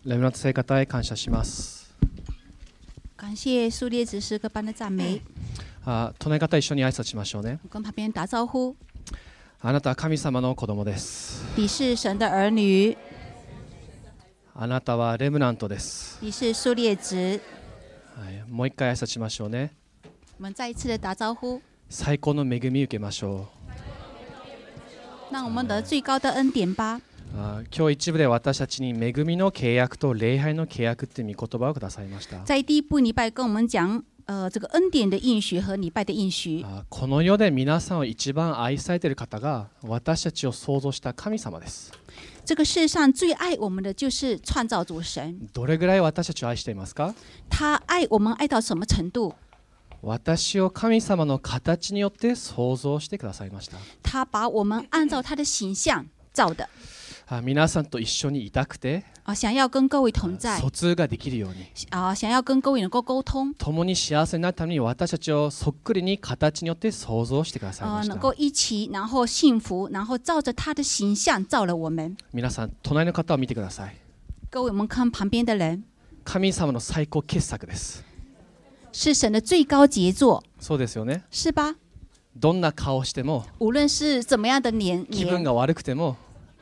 レムナント聖歌隊感謝します。 感谢苏列子诗歌班的赞美。 隣の方一緒に挨拶しましょうね。 跟旁边人打招呼。 あなたは神様の子供です。 你是神的儿女。 あなたはレムナントです。 你是苏列子。 もう一回挨拶しましょうね。 我们再一次的打招呼。 最高の恵み受けましょう。让我们得最高的恩典吧。 今日一部で私たちに恵みの契約と礼拝の契約っていう御言葉をくださいました。 在第一部礼拜跟我们讲这个恩典的应许和礼拜的应许。 この世で皆さんを一番愛されている方が私たちを創造した神様です。 这个世上最爱我们的就是创造主神。 どれぐらい私たちを愛していますか？ 他爱我们愛到什么程度？ 私を神様の形によって創造してくださいました。 他把我们按照他的形象造的。 皆さんと一緒にいたくて、 想要跟各位同在， 疎通ができるように、 想要跟各位能够沟通， 共に幸せになるために私たちをそっくりに形によって創造してくださいました。 能够一起，然后幸福，然后照着他的形象造了我们。 皆さん、隣の方を見てください。 各位，我们看旁边的人， 神様の最高傑作です。 是神的最高傑作。 そうですよね。 是吧？ どんな顔しても、 無論是怎麼樣的年， 気分が悪くても。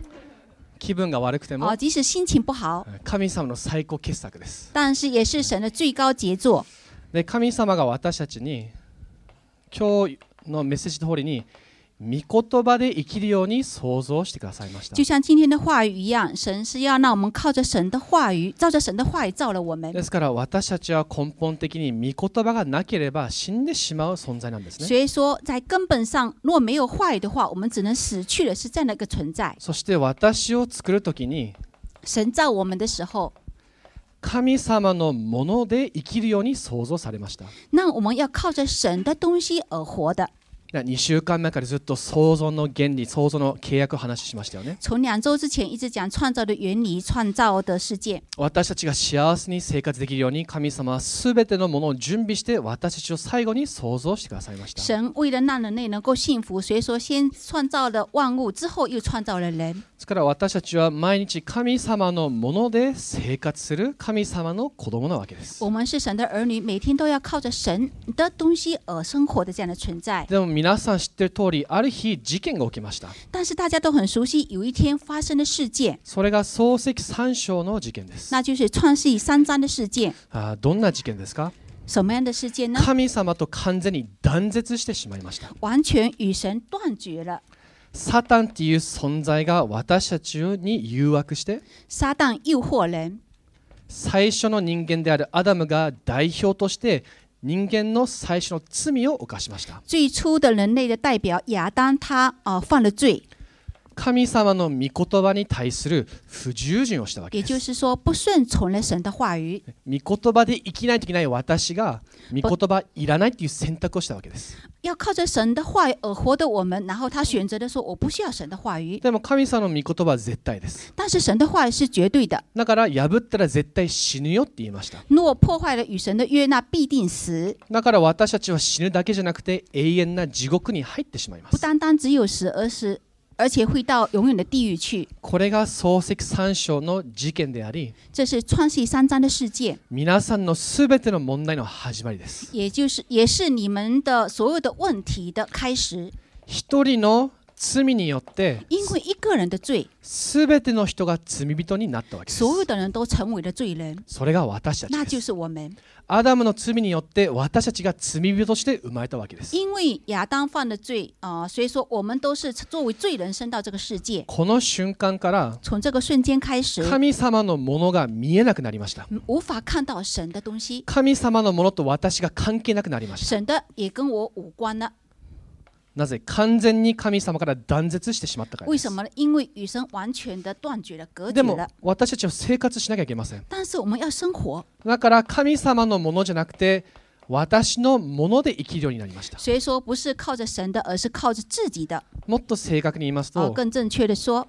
即使心情不好， 神様の最高傑作です。 但是也是神的最高傑作。 で、神様が私たちに今日のメッセージ通りに御言葉で生きるように創造してくださいました。 就像今天的話語一樣，神是要讓我們靠着神的話語，照着神的話語造了我們。 ですから私たちは根本的に御言葉がなければ死んでしまう存在なんですね。 所以說，在根本上，若沒有話語的話，我們只能死去的是這樣的一個存在。 そして私を作るときに、 神造我們的時候， 神様のもので生きるように創造されました。 那我們要靠着神的東西而活的。 2週間前からずっと創造の原理、創造の契約を話しましたよね。 從2週之前一直講創造的原理、創造的世界。 私たちが幸せに生活できるように神様はすべてのものを準備して私たちを最後に創造してくださいました。 神為了讓人類能夠幸福，所以說先創造了萬物，之後又創造了人。 ですから私たちは毎日神様のもので生活する神様の子供なわけです。 我們是神的兒女，每天都要靠着神的東西而生活的這樣的存在。 でも皆さん知っている通り、ある日事件が起きました。 但是大家都很熟悉，有一天發生的事件。 それが創世記3章の事件です。 那就是創世記3章的事件。 どんな事件ですか？ 什麼樣的事件呢？ 神様と完全に断絶してしまいました。 完全與神斷絕了。 サタンっていう存在が私たちに誘惑して、 撒旦誘惑人。 最初の人間であるアダムが代表として人間の最初の罪を犯しました。 最初的人類的代表亞當他犯了罪。 神様の御言葉に対する不従順をしたわけです。 也就是說不順從了神的話語。 御言葉で生きないといけない私が御言葉いらないという選択をしたわけです。 要靠着神的話語而活的我們，然後他選擇的說我不需要神的話語。 でも神様の御言葉は絶対です。 但是神的話語是絕對的。 だから破ったら絶対死ぬよって言いました。 若破壞了與神的約，那必定死。 だから私たちは死ぬだけじゃなくて永遠な地獄に入ってしまいます。 不單單只有死，而且會到永遠的地獄去。 これが創世記3章の事件であり、 這是創世記3章的事件。 皆さんのすべての問題の始まりです。 也是你們的所有的問題的開始。 一人の罪によって、 因為一個人的罪， すべての人が罪人になったわけです。 所有的人都成為了罪人。 それが私たち那です。 就是我們。 アダムの罪によって私たちが罪人として生まれたわけです。 因為亞當犯了罪所以說我們都是作為罪人生到這個世界。 この瞬間から從這個瞬間開始， 神様のものが見えなくなりました。 無法看到神的東西。 神様のものと私が関係なくなりました。 神的也跟我無關了。 なぜ？完全に神様から断絶してしまったからです。 為什麼呢？因為與神完全的斷絕了、隔でも絕了。 私たちは生活しなきゃいけません。 但是我們要生活， だから神様のものじゃなくて私のもので生きるようになりました。 所以說不是靠着神的，而是靠着自己的。 もっと正確に言いますと、 更正確的說，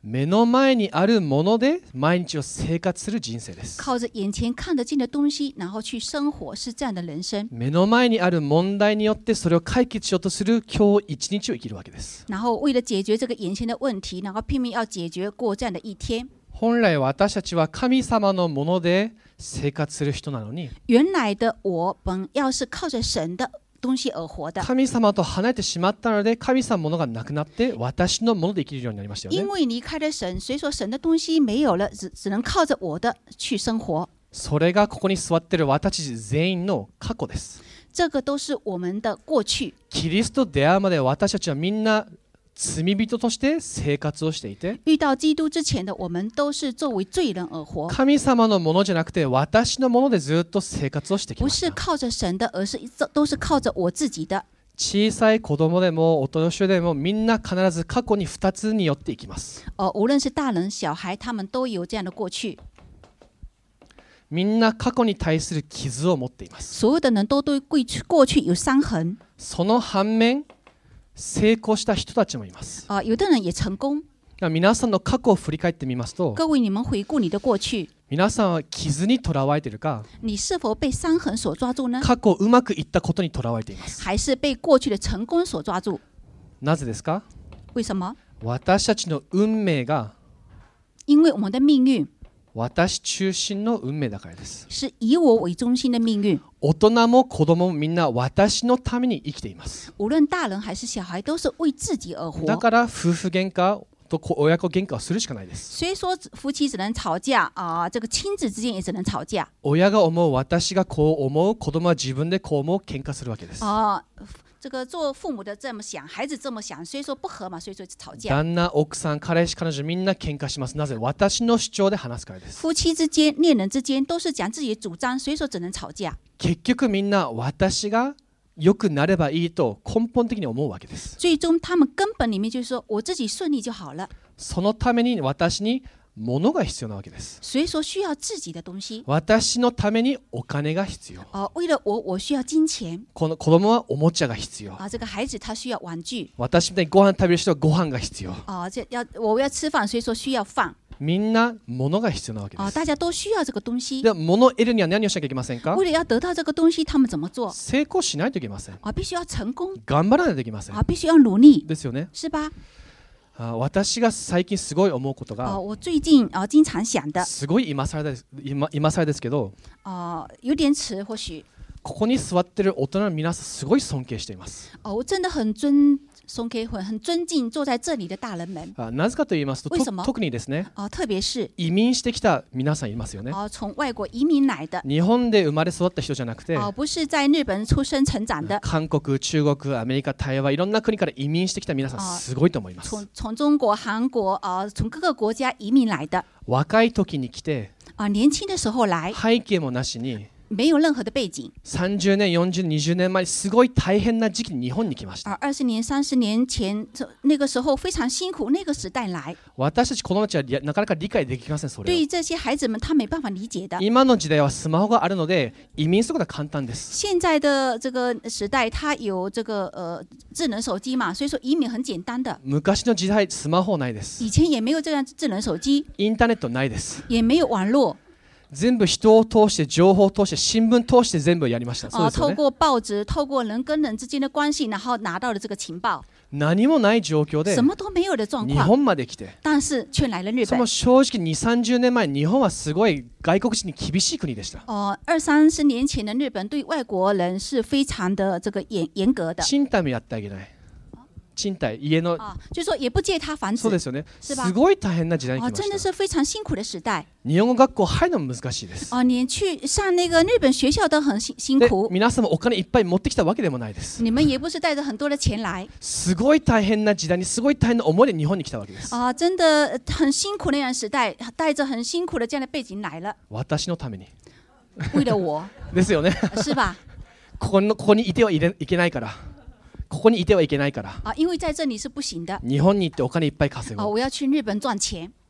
目の前にあるもので毎日を生活する人生です。 靠着眼前看得见的东西，然后去生活，是这样的人生。 目の前にある問題によってそれを解決しようとする今日一日を生きるわけです。 然后为了解决这个眼前的问题，然后拼命要解决过这样的一天。 本来私たちは神様のもので生活する人なのに、 原来的我本要是靠着神的东西而活的， 神様と離れてしまったので神様のものがなくなって私のもので生きるようになりましたよね。 因为离开了神，所以说神的东西没有了，只能靠着我的去生活。 それがここに座っている私たち全員の過去です。 这个都是我们的过去。 キリストと出会うまで私たちはみんな罪人として生活をしていて、 遇到基督之前的我们都是作为罪人而活， 神様のものじゃなくて私のものでずっと生活をしてき不ました。 是靠着神的，而是都是靠着我自己的。 小さい子供でもお年寄りでもみんな必ず過去に2つによっていきます。 无论是大人小孩，他们都有这样的过去。 みんな過去に対する傷を持っています。 所有的人都对过去有伤痕。 その反面、成功した人たちもいます。 有的人也成功。 皆さんの過去を振り返ってみますと、 各位，你们回顾你的过去， 皆さんは傷にとらわれているか、 你是否被伤痕所抓住呢？ 過去うまくいったことにとらわれています。 还是被过去的成功所抓住？ なぜですか？ 为什么？ 私たちの運命が因为我们的命运私中心の運命だからです。 是以我为中心的命运。 大人も子供もみんな私のために生きています。 无论大人还是小孩，都是为自己而活。 だから夫婦喧嘩と親子喧嘩をするしかないです。 所以说夫妻只能吵架这个亲子之间也只能吵架。 親が思う、私がこう思う、子供は自分でこう思う、喧嘩するわけです。 这个做父母的这么想，孩子这么想，所以说不合嘛，所以说吵架。 旦那、奥さん、彼氏、彼女みんな喧嘩します。なぜ？私の主張で話すからです。 夫妻之间、恋人之间都是讲自己的主张，所以说只能吵架。 結局みんな私が良くなればいいと根本的に思うわけです。 最终他们根本里面就是说我自己顺利就好了。 そのために私に物が必要なわけです。 所以说需要自己的东西。 私のためにお金が必要。 为了我需要金钱。 この子供はおもちゃが必要。 这个孩子他需要玩具。 私みたいにご飯食べる人はご飯が必要。 我要吃饭，所以说需要饭。 みんな物が必要なわけです。 大家都需要这个东西。 で、物を得るには何をしなきゃいけませんか？ 为了要得到这个东西，他们怎么做？ 成功しないといけません。 必须要成功。 頑張らないといけません。 必须要努力。 ですよね。 是吧？ 私が最近すごい思うことが、 我最近经常想的。 すごい今更ですけど、 有点迟或许。 ここに座ってる大人の皆さんすごい尊敬しています。 我真的很尊敬坐在这里的大人们。 なぜかと言いますと、特にですね、 特別是移民してきた皆さんいますよね。 从外国移民来的。 日本で生まれ育った人じゃなくて、 不是在日本出生成长的。 韓国、中国、アメリカ、台湾いろんな国から移民してきた皆さんすごいと思います。 从中国、韓国从各个国家移民来的。 若い時に来て、 年轻的时候来。 背景もなしに。 没有任何的背景。 30年、40年、20年前にすごい大変な時期に日本に来ました。 20年、30年前那个时候非常辛苦，那个时代来。 私たち子供たちはなかなか理解できません。それを。 对于这些孩子们，他没办法理解的。 今の時代はスマホがあるので移民することは簡単です。 现在的这个时代，它有这个智能手机嘛，所以说移民很简单的。 昔の時代スマホないです。 以前也没有这样智能手机。 インターネットないです。 也没有网络。 全部人を通して情報を通して新聞通して全部やりました。そうですよね。 透过報紙、透過人跟人之間的關係，然後拿到了這個情報。 何もない状況で什麼都沒有的狀況。 日本まで来て。 但是卻來了日本。 その正直2、30年前日本はすごい外国人に厳しい国でした。 20、30年前的日本對外國人是非常的這個嚴格的。 賃貸もやってあげない。賃貸家の就是說也不借他房子。 そうですよね。すごい大変な時代に来ました。 真的是非常辛苦的時代。 日本語学校入るのも難しいです。 你去上那個日本學校都很辛苦。 皆さんもお金いっぱい持ってきたわけでもないです。 你們也不是帶着很多的錢來。 すごい大変な時代にすごい大変な思いで日本に来たわけです。 真的很辛苦那樣時代，帶着很辛苦的這樣的背景來了。 私のために。 為了我。 ですよね。 是吧？ ここにいてはいけないから。ここにいてはいけないから。 因為在這裡是不行的。 日本に行ってお金いっぱい稼ぐ。 我要去日本賺錢。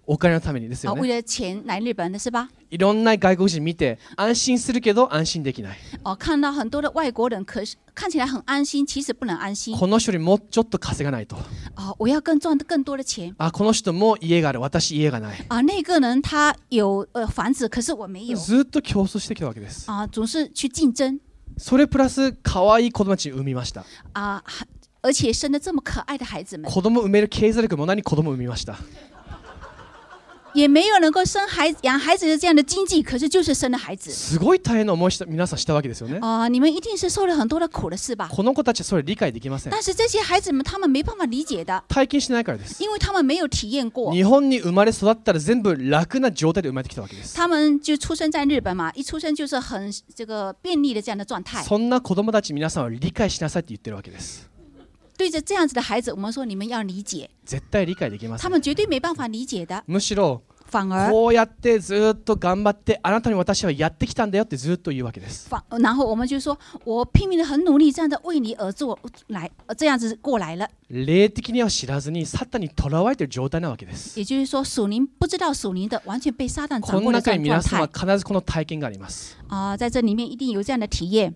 お金のためにですよ为ね。 了钱来日本的是吧？ いろんな外国人見て安心するけど安心できない。 看到很多的外国人，可是看起来很安心，其实不能安心。 この人よりもうちょっと稼がないと。 我要赚更多的钱。 この人も家がある、私家がない。 那个人他有房子，可是我没有。 ずっと競争してきたわけです。 总是去竞争。 それプラス可愛い子供たち産みました。 而且生了这么可爱的孩子们。 子供産める経済力も何子供産みました。 也没有能够养孩子的这样的经济，可是就是生了孩子。 すごい大変な思い皆さんしたわけですよね。 你们一定是受了很多的苦的是吧？ この子たちそれ理解できません。 但是这些孩子们他们没办法理解的。 体験してないからです。 因为他们没有体验过。 日本に生まれ育ったら全部楽な状態で生まれてきたわけです。 他们就出生在日本嘛，一出生就是很便利的这样的状态。 そんな子供たち皆さんは理解しなさいって言ってるわけです。 对着这样子的孩子，我们说你们要理解。 絶対理解できません。 他们绝对没办法理解的。 むしろ反而こうやってずっと頑張ってあなたに私はやってきたんだよってずっと言うわけです。 然后我们就说我拼命的很努力，这样的为你而做来，这样子过来了。 霊的には知らずにサタンに囚われている状態なわけです。 也就是说，属灵不知道属灵的，完全被撒旦掌この中握的这に皆さんは样状態。 必ずこの体験があります。 在这里面一定有这样的体验。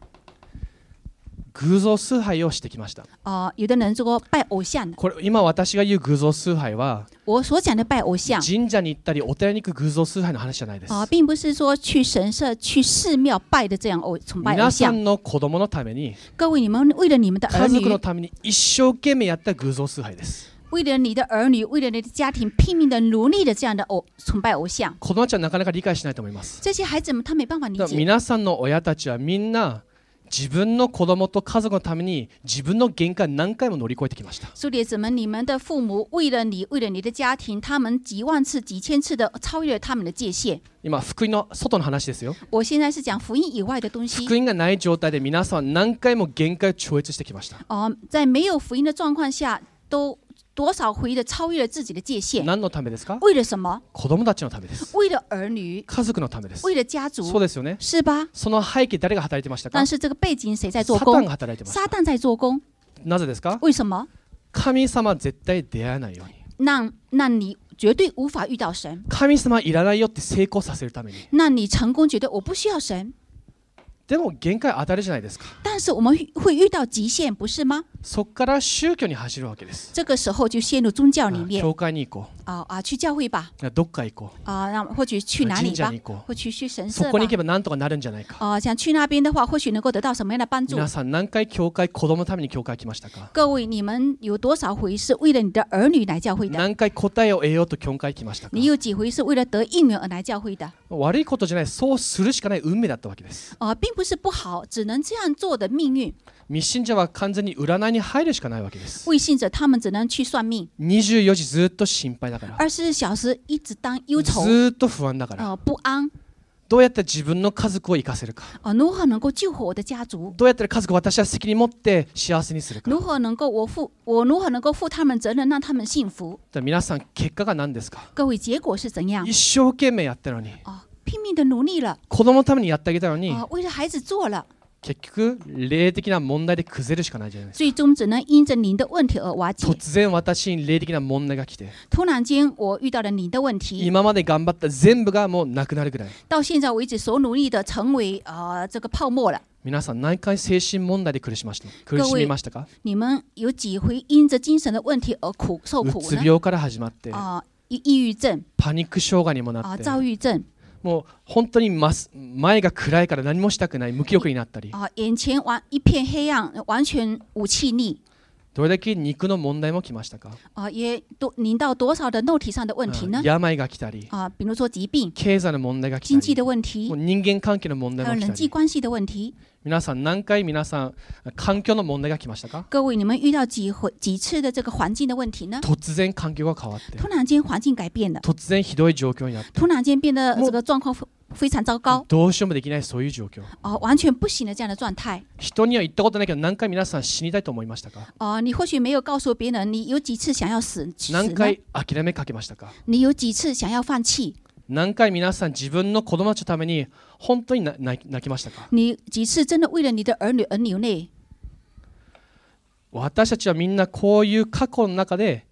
偶像崇拝をしてきました。 有的人说拜偶像。 これ今私が言う偶像崇拝は我所讲的拜偶像， 神社に行ったりお寺に行く偶像崇拝の話じゃないです。 并不是说去神社、去寺庙拜的这样崇拜偶皆さ像。 んの子供のために、 各位，你们为了你们的儿女家族の、ために一生懸命やった偶像崇拝です。 为了你的儿女，为了你的家庭，拼命的努力的这样的崇拜偶像。 子供たちはなかなか理解しないと思います。 这些孩子们他没办法理解。 皆さんの親たちはみんな自分の子供と家族のために自分の限界を何回も乗り越えてきました。 兄弟姊妹，你们的父母为了你，为了你的家庭，他们几万次、几千次的超越了他们的界限。 今福音の外の話ですよ。 我现在是讲福音以外的东西。 福音がない状態で皆さんは何回も限界を超越してきました。 在没有福音的状况下，都多少回的超越了自己的界限。 何のためですか？ 为了什么？ 子供たちのためです。 为了儿女。 家族のためです。 为了家族。 そうですよね。 是吧？ その背景誰が働いてましたか？ 但是这个背景谁在做サタ工？ ンが働いてました。 撒旦在做工。 なぜですか？ 为什么？ 神様は絶対出会えないように。 让你绝对无法遇到神。 神様いらないよって成功させるために。 让你成功，觉得我不需要神。 でも限界当たるじゃないですか。 但是我们会遇到极限，不是吗？ そこから宗教に走るわけです。 这个时候就陷入宗教里面。 教会に行こう。去教会吧。 どっか行こう。 或许去哪里吧。或许去神社吧。 そこに行けば何とかなるんじゃないか。 想去那边的话，或許能夠得到什么样的帮助？ 皆さん何回教会子供のために教会来ましたか？ 各位，你们有多少回是为了你的儿女来教会的？ 何回答えを得ようと教会来ましたか？ 你有几回是为了得应允而来教会的？ 悪いことじゃない、そうするしかない運命だったわけです。 并不是不好，只能这样做的命运。 未信者は完全に占いに入るしかないわけです。 未信者他们只能去算命。 24時ずっと心配だから。 24小時一直当憂愁。 ずっと不安だから。 不安。 どうやって自分の家族を生かせるか。 如何能夠救活我的家族？ どうやって家族を私は責任持って幸せにするか。 如何能夠我如何能夠負他們責任，讓他們幸福？ 皆さん結果が何ですか？ 各位，結果是怎樣？ 一生懸命やったのに。 拼命的努力了。 子供のためにやってあげたのに。 為了孩子做了。 結局霊的な問題で崩れるしかないじゃないですか。 最終只能因着您的問題而瓦解。 突然私に霊的な問題が来て。 突然間我遇到了您的問題。 今まで頑張った全部がもうなくなるぐらい。 到現在為止所努力的成為這個泡沫了。 皆さん何回精神問題で苦しみましたか？ 你們有幾回因着精神的問題而受苦呢？ うつ病から始まって、 抑鬱症、 パニック障害にもなって、 躁鬱症。 もう本当に前が暗いから何もしたくない無気力になったり、 眼前一片黑暗，完全無氣力。 どれだけ肉の問題も来ましたか？ 也臨到多少的肉體上的問題呢？ 病が来たり、 比如說疾病、 経済の問題が来たり、 經濟的問題、 人間関係の問題も来たり、 人際關係的問題。 皆さん何回環境の問題が来ましたか？ 各位，你們遇到幾次的這個環境的問題呢？ 突然環境が変わって、 突然間環境改變了， 突然ひどい狀況になって、 突然間變得這個狀況非常糟糕， どうしようもできないそういう状況。 完全不行的這樣的狀態。 人には言ったことないけど何回皆さん死にたいと思いましたか？ 你或許沒有告訴別人，你有幾次想要死？ 何回諦めかけましたか？ 你有幾次想要放棄？ 何回皆さん自分の子供たちのために本当に泣きましたか？ 你幾次真的為了你的兒女而流淚？ 私たちはみんなこういう過去の中で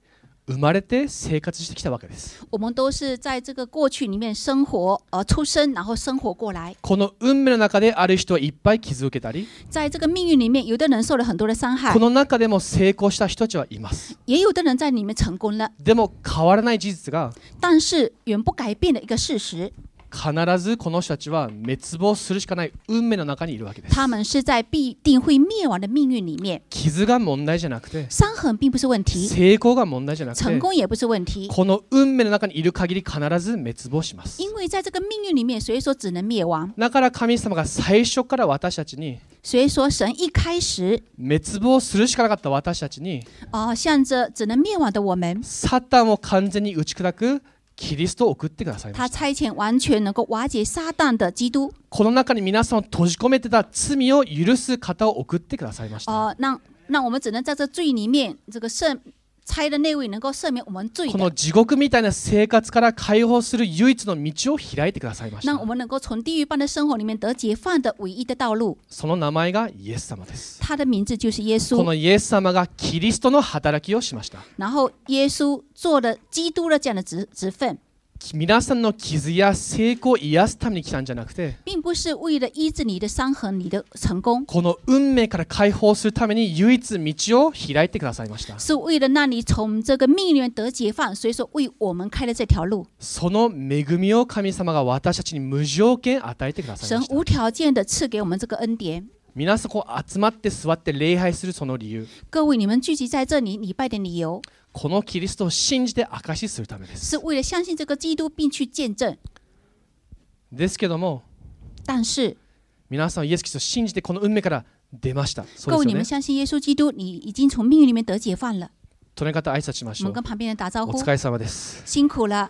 生まれて生活してきたわけです。 我们都是在这个过去里面生活，出生，然後生活过来。 この運命の中である人はいっぱい傷を受けたり、 在这个命运里面，有的人受了很多的傷害こ，の中でも成功した人たちはいます。 也有的人在里面成功了。 でも変わらない事実が、 但是远不改变的一个事实， 必ずこの人たちは滅亡するしかない運命の中にいるわけです。 他们是在必定会灭亡的命运里面。 傷が問題じゃなくて、 傷痕并不是问題， 成功が問題じゃなくて、 成功也不是问題。 この運命の中にいる限り必ず滅亡します。 因为在这个命运里面，所以说只能灭亡。 だから神様が最初から私たちに、 所以说神一开始滅亡するしかなかった私たちに、 向着只能灭亡的我们， サタンを完全に打ち砕くキリストを送ってくださいま他した。 差遣完全能够瓦解撒旦的基督， この中に皆さんを閉じ込めてた罪を許す方を送ってくださいました。 让我们只能在这罪里面，这个差的那位能够赦免我们罪この的， 地獄みたいな生活から解放する唯一の道を開いてくださいまし让我た。 们能够从地狱般的生活里面得解放的唯一的道路。 その名前がイエス様です。 他的名字就是耶こ稣， のイエス様がキリストの働きをしました。 然后耶稣做了基督的这样的职分， 皆さんの傷や成功を癒すために来たんじゃなくて、 并不是为了医治你的伤痕、你的成功， この運命から解放するために唯一道を開いてくださいました。 是为了让你从这个命运里面得解放。所以说，为我们开了这条路。 その恵みを神様が私たちに無条件与えてください神ました。 无条件的赐给我们这个恩典。 皆さんこう集まって座って礼拝するその理由、 各位，你们聚集在这里礼拜的理由， このキリストを信じて証しするためです。 是为了相信这个基督，并去见证。 ですけども、 但是， 皆さんイエス・キリストを信じてこの運命から出ました。そ各位，你うですよね。 们相信耶稣基督，你已经从命运里面得解放了。 隣の方挨拶しましょう。 我们跟旁边人打招呼お疲，れ様です。 辛苦了。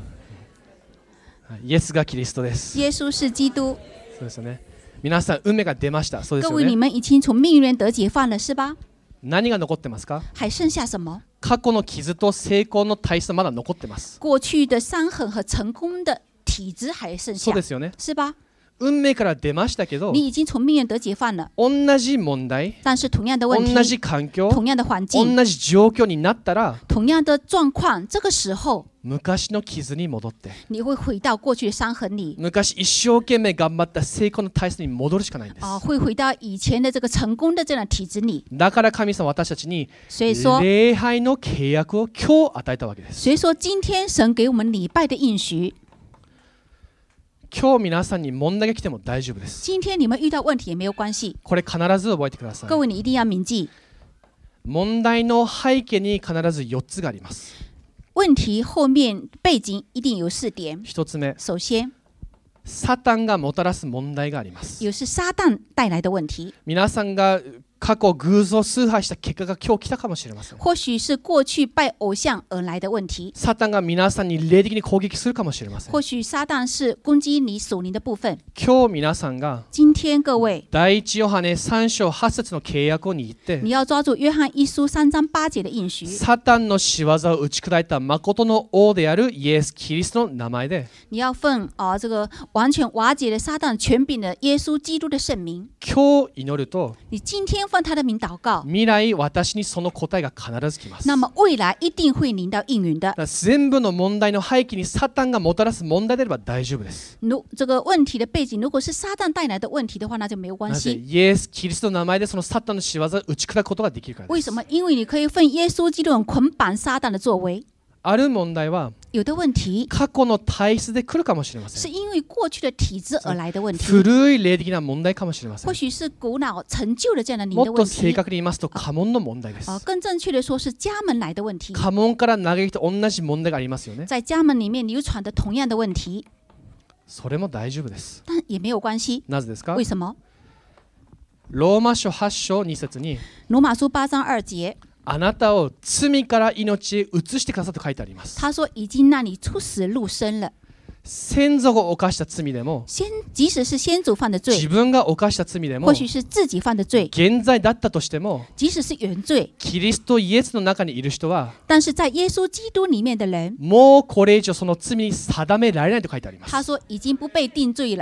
イエスがキリストです。 耶稣是基督。 そうですよね。皆さん運命が出ました。そうです各位，你よね。 们已经从命运里面得解放了，是吧？ 何が残ってますか？ 还剩下什么？ 過去の傷と成功の体質はまだ残ってます。 过去的伤痕和成功的体质还剩下そうで，すよね。 是吧？ 運命から出ましたけど、 你已经从命运得解放了， 同じ問題、 但是同样的问同じ题、 環境、 同样的环境、 同じ状況になったら、 同样的状况，这个时候昔の傷に戻って、 你会回到过去的伤痕里昔一生懸命頑張った成功の体質に戻るしかないんです。 会回到以前的这个成功的这样的体质里。 だから神様は私たちに所以说， 礼拝の契約を今日与えたわけです。 所以说今天神给我们礼拜的应许， 今日皆さんに問題が来ても大丈夫です。 今天你们遇到问题也没有关系。 これ必ず覚えてください。 各位，你一定要铭记， 問題の背景に必ず4つがあります。 问题后面背景一定有4点。 1つ目、 首先， サタンがもたらす問題があります。 有是撒旦带来的问题， 皆さんが過去偶像崇拝した結果が今日来たかもしれません。 或许是过去拜偶像而来的问题， サタンが皆さんに霊的に攻撃するかもしれません。 或许撒旦是攻击你属灵的部分。 今日皆さんが今天各位， 第一ヨハネ3章8節の契約を握って你要抓住约翰一书3章8節的应许， サタンの仕業を打ち砕いた誠の王であるイエス・キリストの名前で你要奉这个完全瓦解了撒旦权柄的耶稣基督的圣名。 今日祈ると你今天奉他的名祷告， 未来私にその答えが必ず来ます。 那么未来一定会临到应允的。 だから全部の問題の背景にサタンがもたらす問題であれば大丈夫です。 这个问题的背景，如果是撒旦带来的问题的话，那就没有关なぜ系。 イエス・キリストの名前でそのサタンの仕業を打ち砕くことができるからです。 为什么？因为你可以奉耶稣基督的捆绑撒旦的作为。 ある問題は有的问题過去の体質で来るかもしれません。 是因为过去的体质而来的问题， 古い霊的な問題かもしれません。 或许是古老陈旧的这样的灵もっと的问题。 正確に言いますと家紋の問題です。 更正确的说是家门来的问题。 家紋から嘆きと同じ問題がありますよね。 在家门里面流传的同样的问题， それも大丈夫です。 但也没有关系。 なぜですか？ 为什么？ ローマ書8章2節に罗马书8章2节， あなたを罪から命へ移してくださいと書いてあります。 他说已经让你出死入生了。 先祖が犯した罪でも即使是先祖犯的罪， 自分が犯した罪でも或許是自己犯的罪， 現在だったとしても即使是原罪， キリストイエスの中にいる人は但是在耶稣基督里面的人， もうこれ以上その罪に定められないと書いてあります。 他说已经不被定罪了。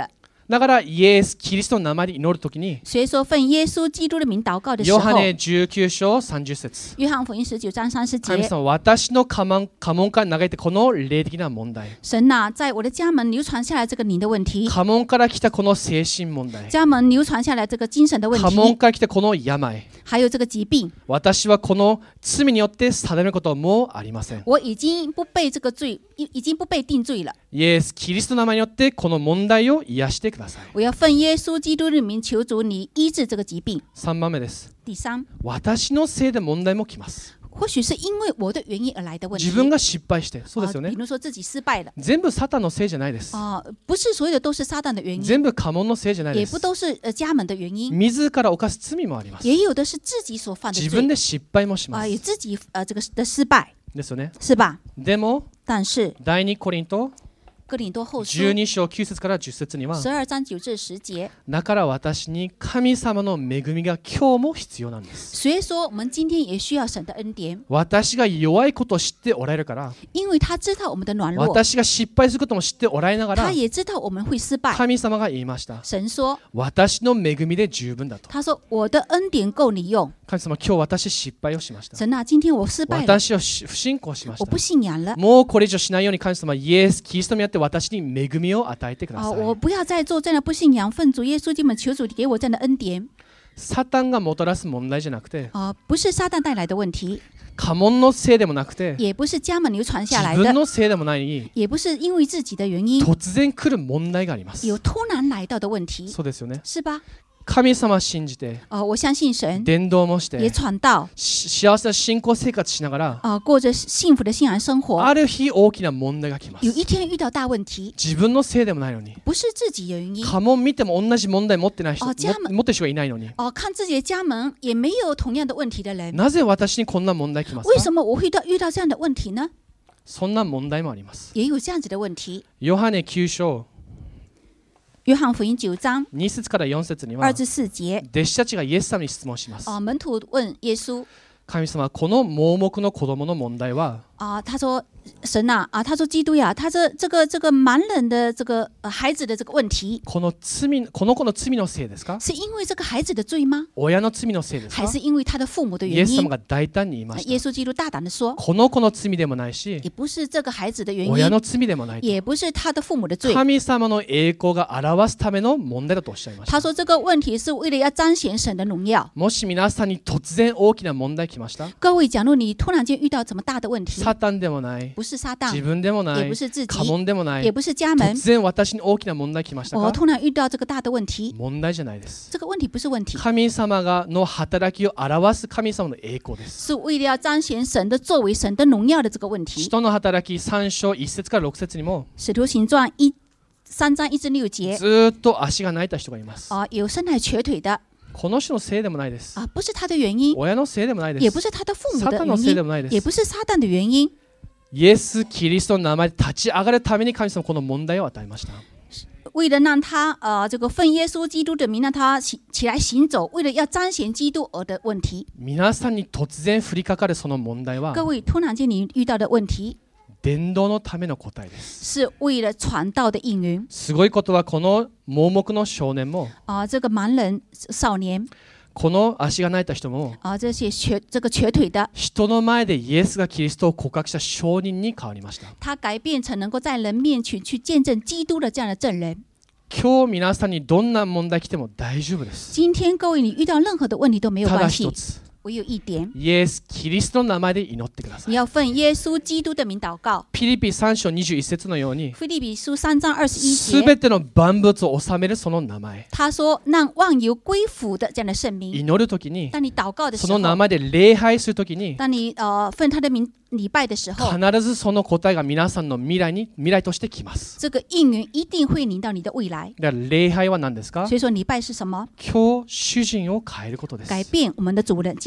だからイエス・キリストの名前で祈るときに、 所以说奉耶稣基督的名祷告的时候， ヨハネ19章30節。 约翰福音19章30 神节， 様、私の家紋から流れてこの霊的な問題。 神呐、在我的家门流传下来这个灵的问题， 家紋から来たこの精神問題。 家門流传下来这个精神的问家紋题， から来たこの病。 还有这个疾病， 私はこの罪によって定めることはもうありません。 我已经不被这个罪，已经不被定罪了。 イエス・キリストの名前によってこの問題を癒してください。 我要奉耶稣基督的名求主你医治这个疾病。 3番目です。 第三， 私のせいで問題も来ます。 或許是因为我的原因而来的問題。 自分が失敗して、そうですよね比。如說自己失敗了。 全部サタンのせいじゃないです。 不是所有的都是撒旦的原因。 全部家紋のせいじゃないです。 也不都是家門的原因。 自ら犯す罪もあります。 也有的是自己所犯的罪。 自分で失敗もします。 也自己这个的失敗。 ですよね。 是吧？ でも、 但是第2コリント哥林多後書 12章9節から10節には、 12章9至10節。 だから私に神様の恵みが今日も必要なんです。 所以說我們今天也需要神的恩典。 私が弱いことを知っておられるから、 因為他知道我們的軟弱。 私が失敗することも知っておられながら、 他也知道我們會失敗。 神様が言いました。 神說， 私の恵みで十分だと。 他說我的恩典夠你用。 神様、今日私失敗をしました。 神啊，今天我失敗了。 私は不信仰しまし我不た。 信仰了。 もうこれ以上しないように神様、イエス・キリストによって私に恵みを与えてください。 我不要再做这样的不信仰，奉主耶稣基督求主給我這樣的恩典。 サタンがもたらす問題じゃなくて、 不是撒旦帶來的問題， 家紋のせいでもなくて、 也不是家門流傳下來自分的， のせいでもない也不是因為自己的原因， 突然来る問題があります。 有突然來到的問題， そうですよね。 是吧？ 神様信じて、 我相信神， 伝道もして也傳道， 幸せな信仰生活しながら、 過着幸福的信仰生活。 ある日大きな問題が来ます。 有一天遇到大問題， 自分のせいでもないのに、 不是自己的原因。 家紋見ても同じ問題持ってない人、持家門ってる人がいないのに、 看自己的家門也沒有同樣的問題的人， なぜ私にこんな問題来ますか？ 為什麼我會遇到這樣的問題呢？ そんな問題もあります。 也有這樣子的問題。 ヨハネ9章約翰福音9章 2節から4節には、 2至4節。 弟子たちがイエス様に質問します。 門徒問耶穌， 神様、この盲目の子供の問題は、 他說神啊，他說基督呀，他這個盲人的這個孩子的這個問題， この子の罪のせいですか？ 是因為這個孩子的罪嗎？ 親の罪のせいですか？ 還是因為他的父母的原因イエス様？が大膽に言いました。 耶穌基督大膽地說， この子の罪でもないし、 也不是這個孩子的原親の因， 罪でもないと。 也不是他的父母的罪。 神様の栄光が表すための問題だとおっしゃいました。 他說這個問題是為了要彰顯神的榮耀。 もし皆さんに突然大きな問題来ました？ 各位，假如你突然間遇到這麼大的問題， サタンでもない、 不是撒旦， 自分でもない、 也不是自己家紋でもない、 也不是家門， 突然私に大きな問題来ましたか？ 我突然遇到這個大的問題， 問題じゃないです。 這個問題不是問題， 神様の働きを表す神様の栄光です。 是為了要彰顯神的作為、神的榮耀的這個問題。 使徒の働き3章1節から6節にも、 使徒行傳3章1至6節， ずーっと足が泣いた人がいます。 有生來瘸腿的， この人のせいでもないです。 不是他的原因， 親のせいでもないです。 也不是他的父母的サタンの原せいでもないです。 因，也不是撒旦的原因。 イエス・キリストの名前で立ち上がるために神様はこの問題を与えました。 為了讓他這個奉耶穌基督的名，讓他起來行走，為了要彰顯基督而的問題。 皆さんに突然降りかかるその問題は、 各位，突然間你遇到的問題， 伝道のための答えです。 是為了傳道的應允。 すごいことは、この盲目の少年も、 這個盲人少年， この足が泣いた人も、 這些這個瘸腿的， 人の前でイエスがキリストを告白した証人に変わりました。 他改變成能夠在人面前去見證基督的這樣的證人。 今日皆さんにどんな問題来ても大丈夫です。 今天各位，你遇到任何的問題都沒有ただ關係。 一つ、 唯有一點， イエス・キリストの名前で祈ってください。 你要奉耶穌基督的名禱告。 ピリピ3章21節のように、 腓立比書3章21 す節， べての万物を治めるその名前。 他說讓萬有歸服的這樣的聖名。 祈るときに、 當你禱告的時候， その名前で礼拝するときに、 當你奉他的名禮拜的時候， 必ずその答えが皆さんの未来としてきます。 這個應允一定會臨到你的未來。 だから礼拝は何ですか？ 所以說禮拜是什麼？ 今日主人を変えることです。 改變我們的主人。今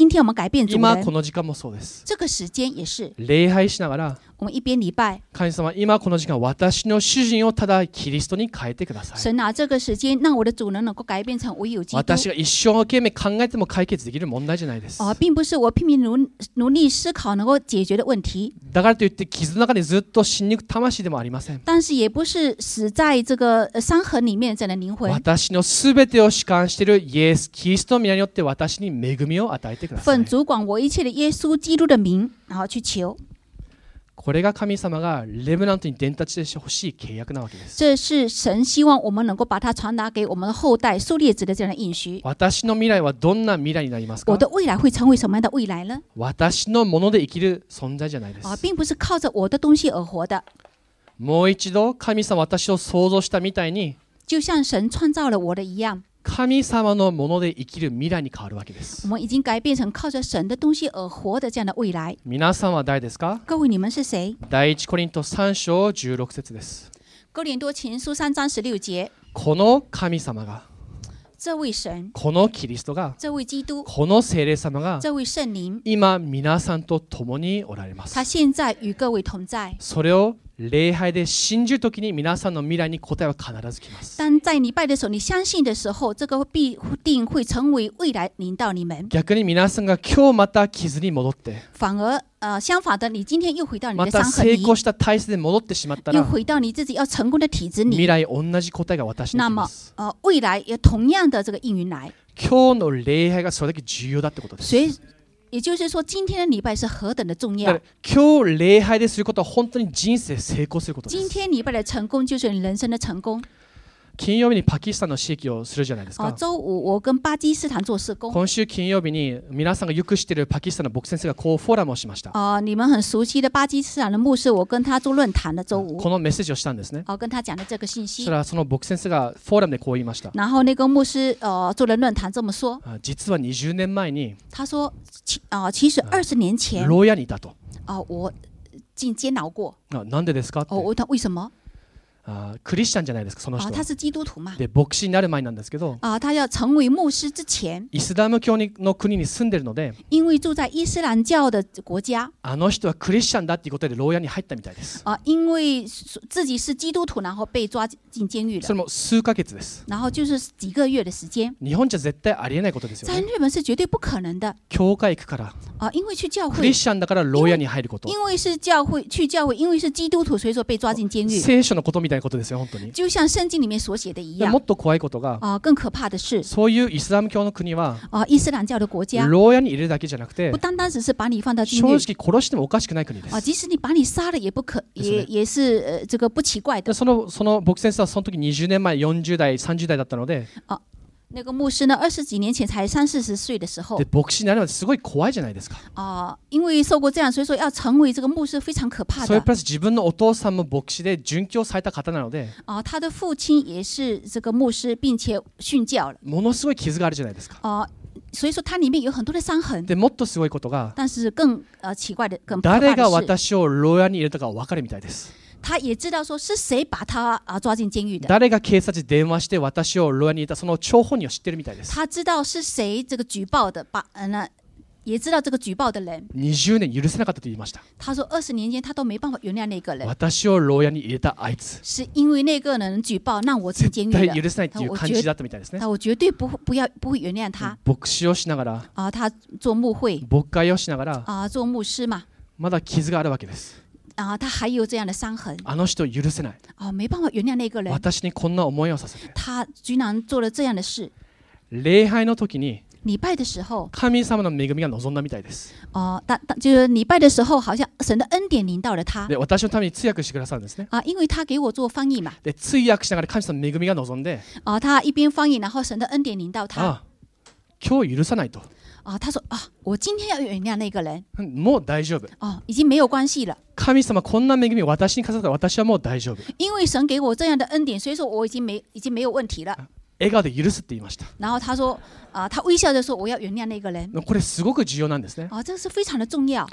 今天我们改变主今こ人， の時間もそうです。 这个时间也是， 礼拝しながら、 我们一边礼拜， 神様、今この時間、私の主人をただキリストに変えてください。 神啊，这个时间让我的主人能够改变成唯有基督。 私が一生懸命考えても解決できる問題じゃないです。 并不是我拼命努力思考能够解决的问题， だからといって傷の中にずっと死にゆく魂でもありません。 但是也不是死在这个伤痕里面的这样的灵魂。 私のすべてを主管しているイエス・キリストの皆によって私に恵みを与えてください。 奉主管我一切的耶稣基督的名，然后去求。 これが神様がレブナントに伝達してほしい契約なわけです。 这是神希望我们能够把它传达给我们的后代、数列子的这样的应许。 私の未来はどんな未来になりますか？ 我的未来会成为什么样的未来呢？ 私のもので生きる存在じゃないです。 并不是靠着我的东西而活的。 もう一度神様私を創造したみたいに、 就像神创造了我的一样。 神様のもので生きる未来に変わるわけです。 我们已经改变成靠着神的东西而活的这样的未来。 皆さんは誰ですか？ 各位，你们是谁？ 第一コリント3章16節です。 哥林多前書3章16節。 この神様が、 这位神、 このキリストが、 这位基督、 この聖霊様が这位圣灵， 今皆さんと共におられます。 他现在与各位同在。 それを礼拝で信じるときに皆さんの未来に答えは必ず来ます。 当在你拜的时候，你相信的时候，这个必定会成为未来领到你们。 逆に皆さんが今日また傷に戻って、 反而相反的，你今天又回到你ま的た成伤痕里， 功した体質で戻ってしまった又ら、 回到你自己要成功的体质里。 未来同じ答えが私に来那么ます。 未来也同样的这个应允来。 今日の礼拝がそれだけ重要だってことです。 所以也就是说，今天的礼拜是何等的重要だから。今日礼拝ですることは本当に人生成功することで今す。 天礼拜的成功就是你人生的成功。 金曜日にパキスタンの刺激をするじゃないですか。 周五我跟巴基斯坦做施工。 今週金曜日に皆さんがよく知っているパキスタンの牧先生がこうフォーラムをしました。 你们很熟悉的巴基斯坦的牧师，我跟他做论坛的周五。 このメッセージをしたんですね。 跟他讲的这个信息。 それはその牧先生がフォーラムでこう言いました。 然后那个牧师做了论坛这么说。 実は20年前に他说其实20年前牢屋にいたと。 我进监牢过。 なんでですかって。 我问他为什么？ クリスチャンじゃないですかその人。 他是基督徒嘛。 で牧師になる前なんですけど。 他要成为牧师之前。 イスラム教の国に住んでるので。 因为住在伊斯兰教的国家。 あの人はクリスチャンだっていうことで牢屋に入ったみたいです。 因为自己是基督徒，然后被抓进监狱了。 それも数ヶ月です。 然后就是几个月的时间。 日本じゃ絶対ありえないことですよね。 在日本是绝对不可能的。 教会行くから。 因为去教会。 クリスチャンだから牢屋に入ること。 因为是教会去教会，因为是基督徒，所以说被抓进监狱。 聖書のことみたいなことですよ本当に。 就像圣经里面所写的一样。 もっと怖いことが。 更可怕的是。 そういうイスラム教の国は。 伊斯蘭教的国家。 牢屋に入れるだけじゃなくて。 不单单只是把你放到监狱。 正直殺してもおかしくない国です。 即使你把你杀了也不可，也是这个不奇怪的。 その牧先生はその時20年前40代30代だったので。 那个牧师呢，20几年前才30-40岁的时候。 で牧師になるのすごい怖いじゃないですか。 因为受过这样，所以说要成为这个牧师非常可怕的。 それプラス自分のお父さんも牧師で殉教された方なので。 他的父亲也是这个牧师，并且殉教了。 ものすごい傷があるじゃないですか。 所以说它里面有很多的伤痕。 でもっとすごいことが。 但是更奇怪的、更可怕的是。 誰が私を牢屋に入れたか分かるみたいです。 他也知道说是谁把他抓进监狱的。 誰が警察に電話して私を牢屋に入れたその張本人を知ってるみたいです。 他知道是谁这个举报的，也知道这个举报的人。 20年許せなかったと言いました。 他说20年间他都没办法原谅那个人。 私を牢屋に入れたあいつ。 是因为那个人举報让我進監獄了。 絶対許せないっていう感じだったみたいですね。 我絕對不會原諒他。 牧師をしながら。 他做牧會。 牧会をしながら。 做牧師嘛。 まだ傷があるわけです。 他还有这样的伤痕。 あの人を許せない。 没办法原諒那个人。 私にこんな思いをさせて。 他居然做了这样的事。 礼拝の時に。 礼拜的时候， 神様の恵みが望んだみたいです。 就是礼拜的时候，好像神的恩典临到了他。 で、私のために通訳してくださるんですね。 因为他给我做翻译嘛。 で、通訳しながら神様の恵みが望んで。 他一边翻译，然后神的恩典临到他。 今日許さないと。 他说我今天要原谅那个人。 もう大丈夫。 已经没有关系了。 神様こんな恵みを私に飾ったら私はもう大丈夫。 因为神给我这样的恩典，所以说我已经没有问题了。 笑顔で許すって言いました。 然后他说他微笑着说我要原谅那个人。 これすごく重要なんですね。 这个是非常的重要。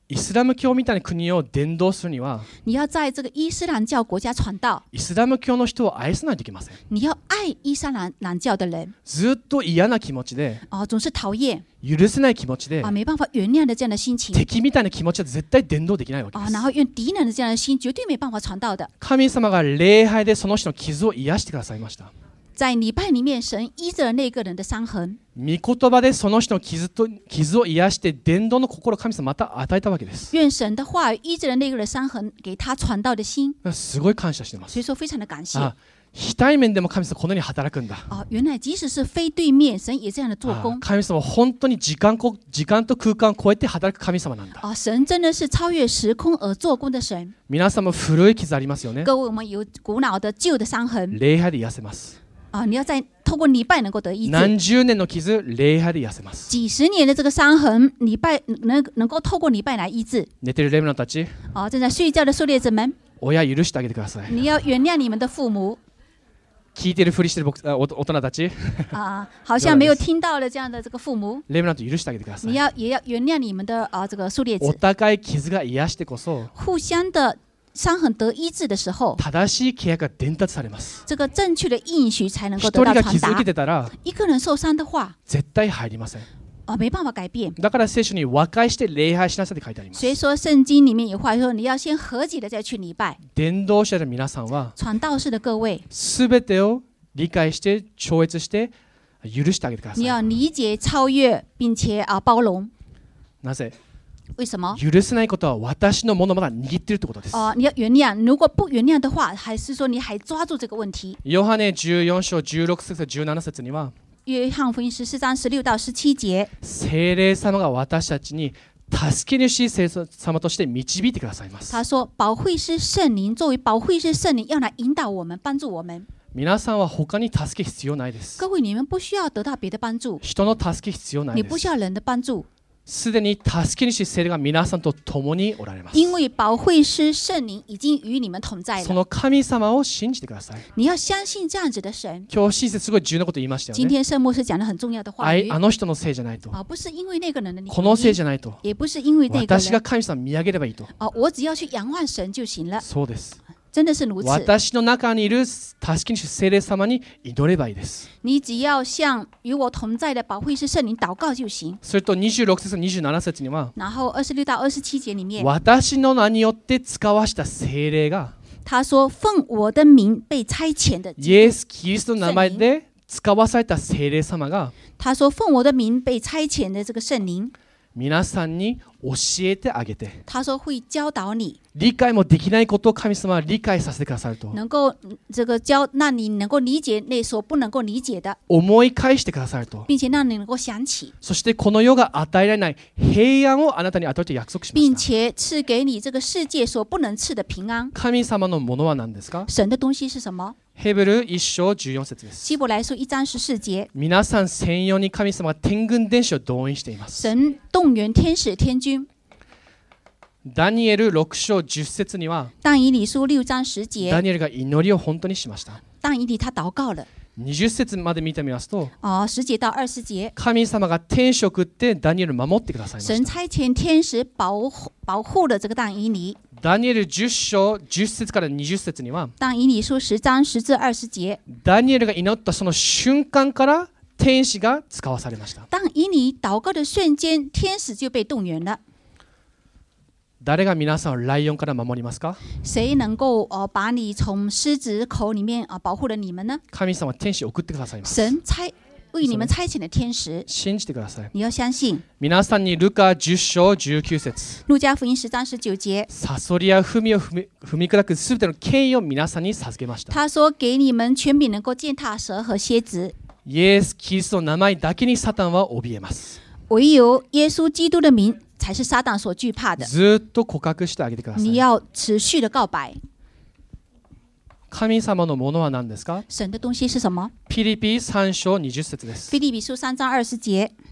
イスラム教みたいな国を伝道するには、 你要在这个伊斯兰教国家传道， イスラム教の人を愛さないといけません。 你要爱伊斯兰教的人ずっと嫌な気持ちで、 总是讨厌許せない気持ちで、 没办法原谅的这样的心情敵みたいな気持ちは絶対伝道できないわけです。 然后用敌人的这样的心，绝对没办法传道的。 神様が礼拝でその人の傷を癒してくださいました。 在礼拜里面，神医治了那个人的傷痕。 御言葉でその人の傷を癒して伝道の心を神様また与えたわけです。 愿神的话语医治了那个人的傷痕，给他传道的心。 すごい感謝してます。 所以说非常的感谢。 非対面でも神様このように働くんだ。 原来即使是非对面，神也这样的做工。 神様は本当に時間と空間を超えて働く神様なんだ。 神真的是超越時空而做工的神。 皆さんも古い傷ありますよね。 各位，我们有古老的旧的傷痕。 礼拝で癒せます。 你要在透过礼拜能够得医治。 何十年の傷、礼拝で癒せます。 几十年的这个傷痕，礼拜能够透过礼拜来医治。 寝てるレムナたち、 正在睡觉的狩猎者们， 親許してあげてください。 你要原谅你们的父母。 聞いてるふりしてる大人たち、 好像没有听到了这样的这个父母。 レムナと許してあげてください。 也要原谅你们的这个狩猎者。 お互い傷が癒してこそ、 互相的傷痕得医治的時候， 正しい契約が伝達されます。 這個正確的應許才能夠一得到人が傷受け傳達。 てたら一個人受傷的話， 絶対入りません。 沒辦法改變。 だから聖書に和解して礼拝しなさいって書いてあります。 所以說聖經裡面有話說，你要先和解的再去禮拜。 伝道者の皆さんは傳道士的各位， すべてを理解して超越して許してあげてください。 你要理解、超越並且包容。 なぜ？ 為什麼？ 許せないことは私のものまだ握っているということです。 你要原諒，如果不原諒的話，還是說你還抓住這個問題。 ヨハネ14章16節17節には、 約翰福音14章16到17節、 聖霊様が私たちに助け主聖霊様として導いてくださいます。 他說保惠師聖靈作為保惠師聖靈要來引導我們、幫助我們。 皆さんは他に助け必要ないです。 各位，你們不需要得到別的幫助， 人の助け必要ない你です。 不需要人的幫助。 すでに助け主聖霊が皆さんと共におられます。 因為保惠師聖靈已經與你們同在了。 その神様を信じてください。 你要相信這樣子的神。 今日親切すごい重要なこと言いましたよ今ね。 天聖牧師講了很重要的話語。 あの人のせいじゃないと。 不是因為那個人的原因， このせいじゃないと。 也不是因為那個私が人。 神様見上げればいいと。 我只要去仰望神就行了。 そうです。 真的是如此。 私の中にいる助け主聖霊様に祈ればいいです。 你只要向與我同在的保惠師聖靈禱告就行。 それと26節27節には、 然後26到27節裡面， 私の名によって使わした聖霊が他說奉我的名被差遣的イエス・キリストの名前で使わされた聖霊様が他說奉我的名被差遣的這個聖靈， 皆さんに教えてあげて、 他說會教導你， 理解もできないことを神様は理解させてくださると、 能夠這個讓你能夠理解那所不能夠理解的， 思い返してくださると、 並且讓你能夠想起， そしてこの世が与えられない平安をあなたに与えて約束しま並した。 且賜給你這個世界所不能賜的平安。 神様のものは何ですか？ 神的東西是什麼？ ヘブル1章14節です。 希伯來書1章14節， 皆さん専用に神様が天軍天使を動員しています。 神動員天使天軍。 ダニエル6章10節には、 但以理書6章10節， ダニエルが祈りを本当にしました。 但以理他禱告了。 20節まで見てみますと、 10節到20節， 神様が天使を送ってダニエルを守ってくださいま神した。 差遣天使保護了這個但以理。 ダニエル10章10節から20節には、 但以理書10章10至20節， ダニエルが祈ったその瞬間から天使が使わされました。 但以理禱告的瞬間，天使就被動員了。 誰が皆さんをライオンから守りますか？ 誰能夠把你從獅子口裡面保護了你們呢？ 神様は天使を送ってくださいます。 神為你們差遣的天使， 信じてください。 你要相信。 皆さんにルカ10章19節、 路加福音10章19節， サソリや踏み砕くすべての権威を皆さんに授けました。 他說給你們權柄能夠踐踏蛇和蠍子， イエス・キリストの名前だけにサタンは怯えます。 唯有耶穌基督的名才是撒旦所懼怕的。 ずっと告白してあげてください。 你要持續的告白。 神様のものは何ですか？ 神的東西是什麼？ ピリピ3章20節です。 腓立比書3章20節，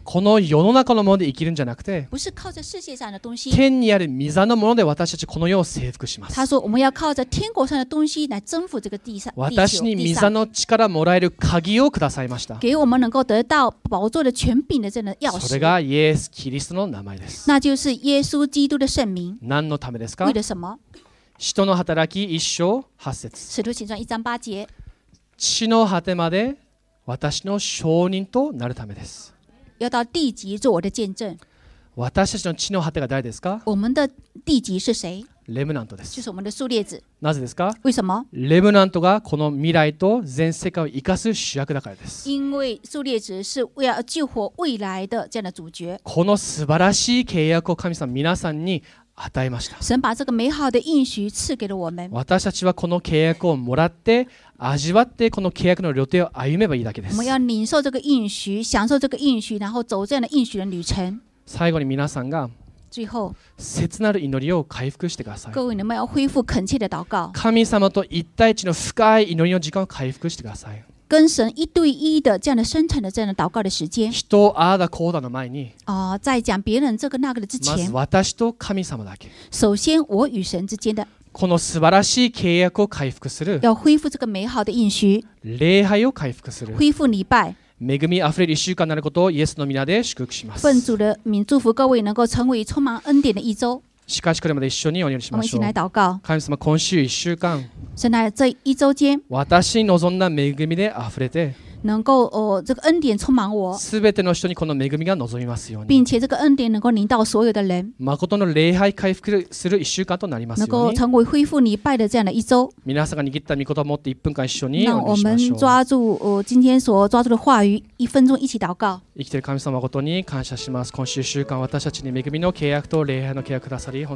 この世の中のもので生きるんじゃなくて、 不是靠着世界上的东西。 天にある御座のもので私たちこの世を征服します。 他说我们要靠着天国上的东西来征服这个地上。 私に御座の力もらえる鍵をくださいました。 给我们能够得到宝座的权柄的这样的钥匙。 それがイエス・キリストの名前です。 那就是耶稣基督的圣名。 何のためですか？ 为了什么？ 使徒の働き1章8節。 使徒行传1章8节。 地の果てまで私の証人となるためです。 要到地極做我的見證。 私たちの地の果てが誰ですか？ 我们的地極是誰？ レムナントです。 就是我们的数列子。 なぜですか？ 为什么？ レムナントがこの未来と全世界を生かす主役だからです。 因为数列子是为了救活未来的这样的主角。 この素晴らしい契約を神様皆さんに与えました。 神把这个美好的应许赐给了我们。 私たちはこの契約をもらって味わってこの契約の旅程を歩めばいいだけです。 我们要领受这个应許，享受这个应許，然后走这样的应許的旅程。 最後に皆さんが最後、 切なる祈りを回復してください。 各位你们要恢复恳切的祷告， 神様と一対一の深い祈りの時間を回復してください。 跟神一对一的这样的深沉的这样的祷告的时间。 人をああだこうだの前に、 在讲別人這個那個的之まず前， 私と神様だけ、 首先我與神之間的この素晴らしい契約を回復する、 要恢復這個美好的應許， 礼拝を回復する、 恢復禮拜。 恵みあふれる1週間になることをイエスの皆で祝福します。 奉主的名祝福各位能夠成為充滿恩典的一周。 しかしこれまで一緒にお祈りし我們一起ましょう。 來禱告。 神様、今週1週間、 神在這一周間， 私に望んだ恵みであふれて、 能夠這個恩典充滿我， すべての人にこの恵みが望みますように。 並且這個恩典能夠臨到所有的人， 誠の禮拝回復する1週間となります能ように。 夠成為恢復禮拜的這樣的一周。 皆さんが握った御言葉を持って1分間一緒に讓我お祈りしましょう。 們抓住今天所抓住的話語，1分鐘一起禱告。 生きている神様誠に感謝します。今週1週間私たちに恵みの契約と礼拝の契約くださり